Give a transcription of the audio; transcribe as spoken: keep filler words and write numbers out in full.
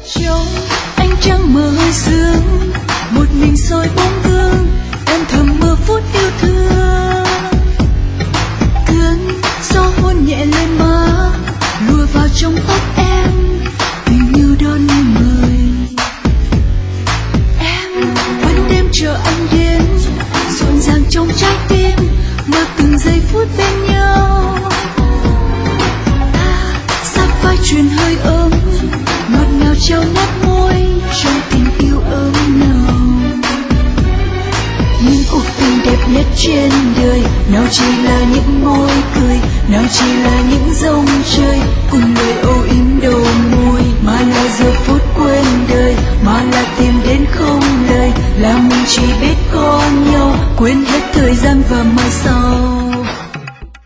Trong ánh trăng mờ sương, một mình soi bóng gương, em thầm mơ phút yêu thương. Cơn gió hôn nhẹ lên má, lùa vào trong tóc em, tình yêu đón như mời. Em vẫn đêm chờ anh đến, rộn ràng trong trái tim, mơ từng giây phút bên nhau. Ta sát vai truyền hơi ấm, ngọt ngào trao nát môi trong tình yêu ấm nồng. Những cuộc tình đẹp nhất trên đời, nào chỉ là những môi cười, nào chỉ là những dòng trời cùng lời âu yếm đầu môi, mà là giờ phút quên đời, mà là tìm đến không lời, là mình chỉ biết có nhau, quên hết thời gian và mai sau.